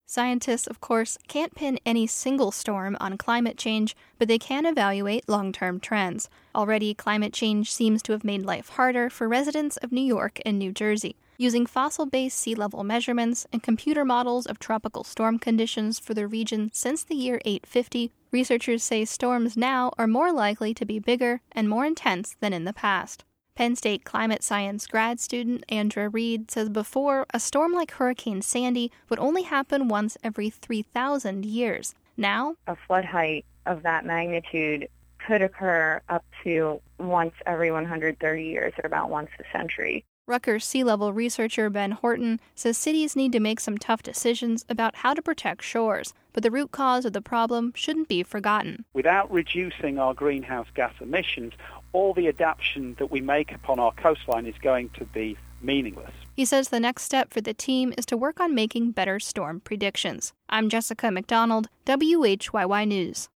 Scientists, of course, can't pin any single storm on climate change, but they can evaluate long-term trends. Already, climate change seems to have made life harder for residents of New York and New Jersey. Using fossil-based sea level measurements and computer models of tropical storm conditions for the region since the year 850, researchers say storms now are more likely to be bigger and more intense than in the past. Penn State climate science grad student Andra Reed says before, a storm like Hurricane Sandy would only happen once every 3,000 years. Now, a flood height of that magnitude could occur up to once every 130 years, or about once a century. Rutgers sea level researcher Ben Horton says cities need to make some tough decisions about how to protect shores, but the root cause of the problem shouldn't be forgotten. Without reducing our greenhouse gas emissions, all the adaptation that we make upon our coastline is going to be meaningless. He says the next step for the team is to work on making better storm predictions. I'm Jessica McDonald, WHYY News.